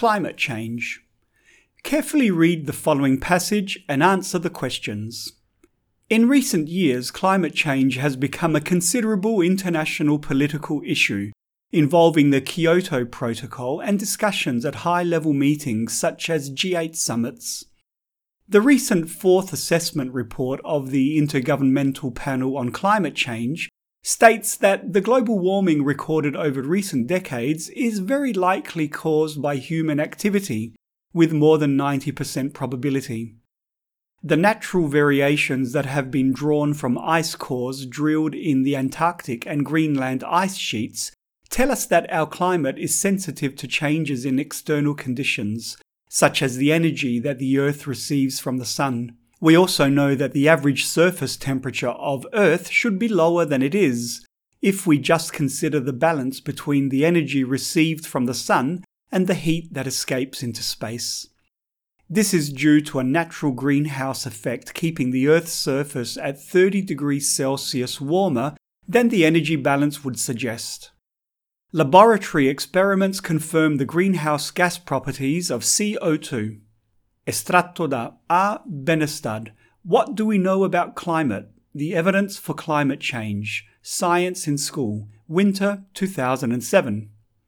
Climate change. Carefully read the following passage and answer the questions. In recent years, climate change has become a considerable international political issue, involving the Kyoto Protocol and discussions at high-level meetings such as G8 summits. The recent fourth assessment report of the Intergovernmental Panel on Climate Change states that the global warming recorded over recent decades is very likely caused by human activity, with more than 90% probability. The natural variations that have been drawn from ice cores drilled in the Antarctic and Greenland ice sheets tell us that our climate is sensitive to changes in external conditions, such as the energy that the Earth receives from the Sun. We also know that the average surface temperature of Earth should be lower than it is, if we just consider the balance between the energy received from the Sun and the heat that escapes into space. This is due to a natural greenhouse effect keeping the Earth's surface at 30 degrees Celsius warmer than the energy balance would suggest. Laboratory experiments confirm the greenhouse gas properties of CO2. Estratto da A. Benestad. What do we know about climate? The evidence for climate change. Science in School. Winter 2007.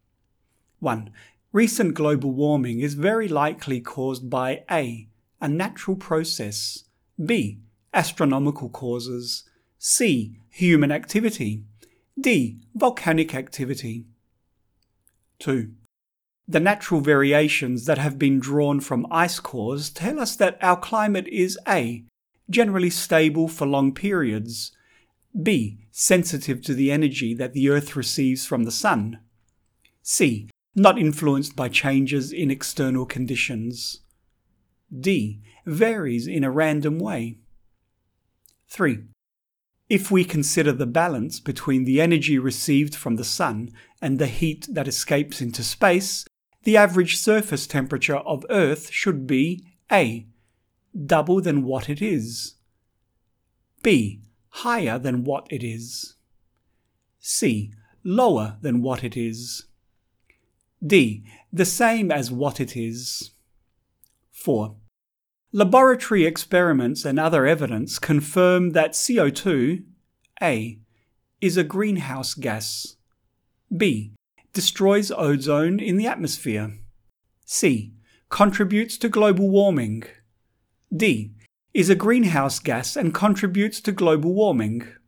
1. Recent global warming is very likely caused by A. A natural process. B. Astronomical causes. C. Human activity. D. Volcanic activity. 2. The natural variations that have been drawn from ice cores tell us that our climate is A. Generally stable for long periods. B. Sensitive to the energy that the Earth receives from the Sun. C. Not influenced by changes in external conditions. D. Varies in a random way. 3. If we consider the balance between the energy received from the Sun and the heat that escapes into space, the average surface temperature of Earth should be A. Double than what it is. B. Higher than what it is. C. Lower than what it is. D. The same as what it is. 4. Laboratory experiments and other evidence confirm that CO2, A. is a greenhouse gas. B. Destroys ozone in the atmosphere. C. Contributes to global warming. D. Is a greenhouse gas and contributes to global warming.